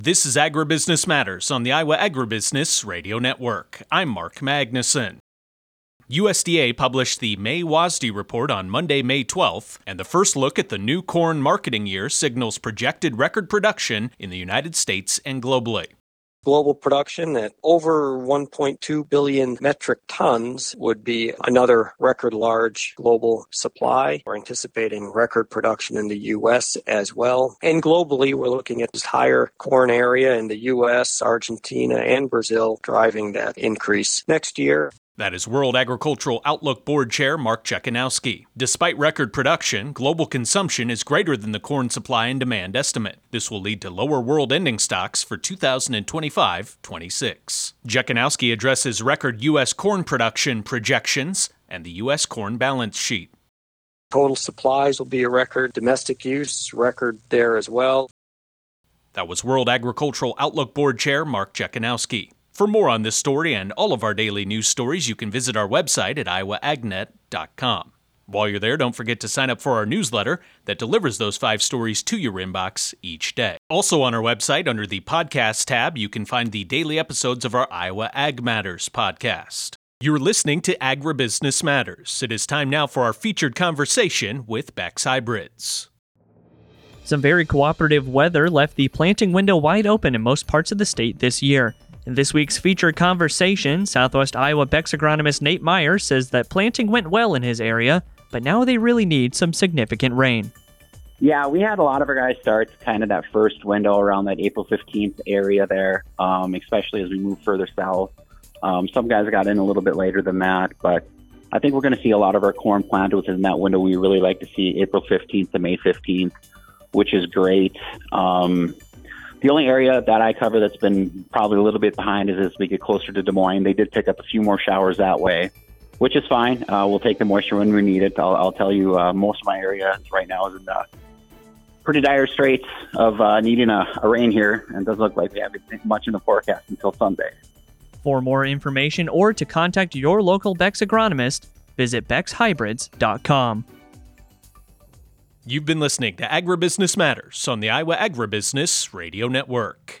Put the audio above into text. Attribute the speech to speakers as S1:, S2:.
S1: This is Agribusiness Matters on the Iowa Agribusiness Radio Network. I'm Mark Magnuson. USDA published the May WASDE report on Monday, May 12th, and the first look at the new corn marketing year signals projected record production in the United States and globally.
S2: Global production at over 1.2 billion metric tons would be another record large global supply. We're anticipating record production in the U.S. as well. And globally, we're looking at higher corn area in the U.S., Argentina, and Brazil driving that increase next year.
S1: That is World Agricultural Outlook Board Chair Mark Jekanowski. Despite record production, global consumption is greater than the corn supply and demand estimate. This will lead to lower world ending stocks for 2025-26. Jekanowski addresses record U.S. corn production projections and the U.S. corn balance sheet.
S2: Total supplies will be a record. Domestic use, record there as well.
S1: That was World Agricultural Outlook Board Chair Mark Jekanowski. For more on this story and all of our daily news stories, you can visit our website at iowaagnet.com. While you're there, don't forget to sign up for our newsletter that delivers those 5 stories to your inbox each day. Also on our website, under the podcast tab, you can find the daily episodes of our Iowa Ag Matters podcast. You're listening to Agribusiness Matters. It is time now for our featured conversation with Beck's Hybrids.
S3: Some very cooperative weather left the planting window wide open in most parts of the state this year. In this week's featured conversation, Southwest Iowa Beck's agronomist Nate Meyer says that planting went well in his area, but now they really need some significant rain.
S4: Yeah, we had a lot of our guys start kind of that first window around that April 15th area there, especially as we move further south. Some guys got in a little bit later than that, but I think we're going to see a lot of our corn planted within that window. We really like to see April 15th to May 15th, which is great. The only area that I cover that's been probably a little bit behind is as we get closer to Des Moines. They did pick up a few more showers that way, which is fine. We'll take the moisture when we need it. I'll tell you, most of my area right now is in pretty dire straits of needing a rain here, and it doesn't look like we have much in the forecast until Sunday.
S3: For more information or to contact your local Beck's agronomist, visit beckshybrids.com.
S1: You've been listening to Agribusiness Matters on the Iowa Agribusiness Radio Network.